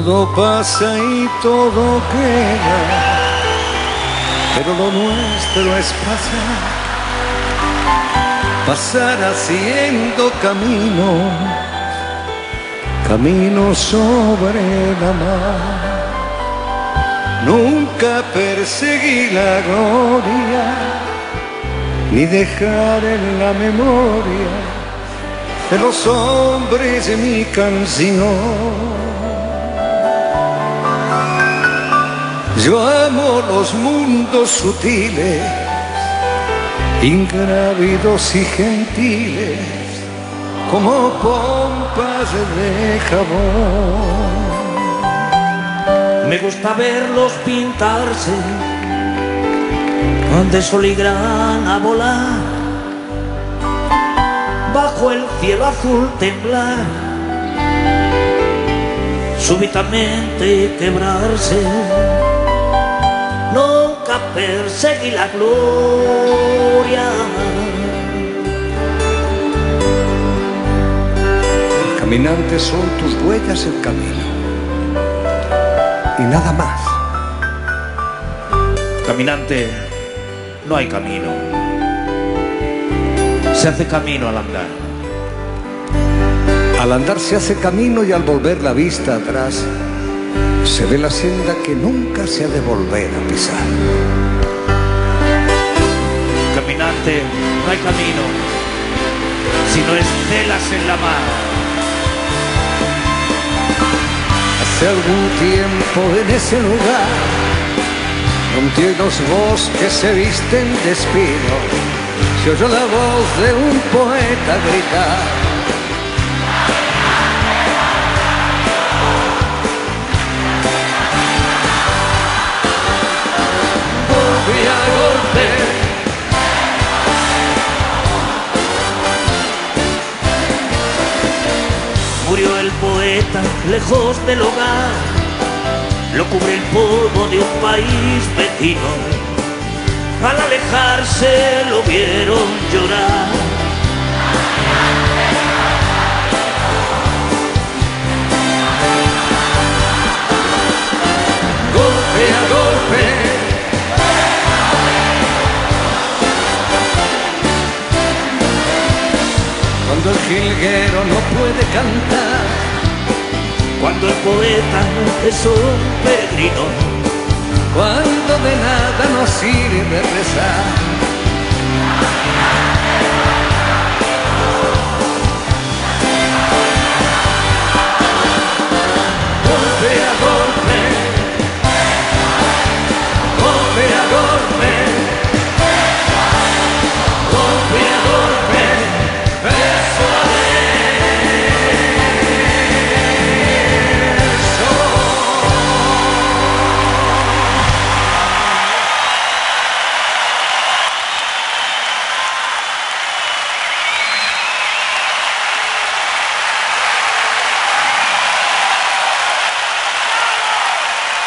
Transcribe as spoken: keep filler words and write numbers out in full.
Todo pasa y todo queda, pero lo nuestro es pasar, pasar haciendo camino, camino sobre la mar. Nunca perseguí la gloria, ni dejar en la memoria de los hombres mi canción. Yo amo los mundos sutiles, ingrávidos y gentiles, como pompas de jabón. Me gusta verlos pintarse, de sol y grana volar, bajo el cielo azul temblar, súbitamente quebrarse. Nunca perseguí la gloria. Caminante, son tus huellas el camino y nada más. Caminante, no hay camino, se hace camino al andar. Al andar se hace camino y al volver la vista atrás se ve la senda que nunca se ha de volver a pisar. Caminante, no hay camino, si no estelas en la mar. Hace algún tiempo en ese lugar, donde los bosques se visten de espino, se oyó la voz de un poeta gritar. Golpe a golpe, murió el poeta lejos del hogar, lo cubre el polvo de un país vecino. Al alejarse lo vieron llorar. golpe a golpe, cuando el jilguero no puede cantar, Cuando el poeta es un peregrino, cuando de nada nos sirve rezar.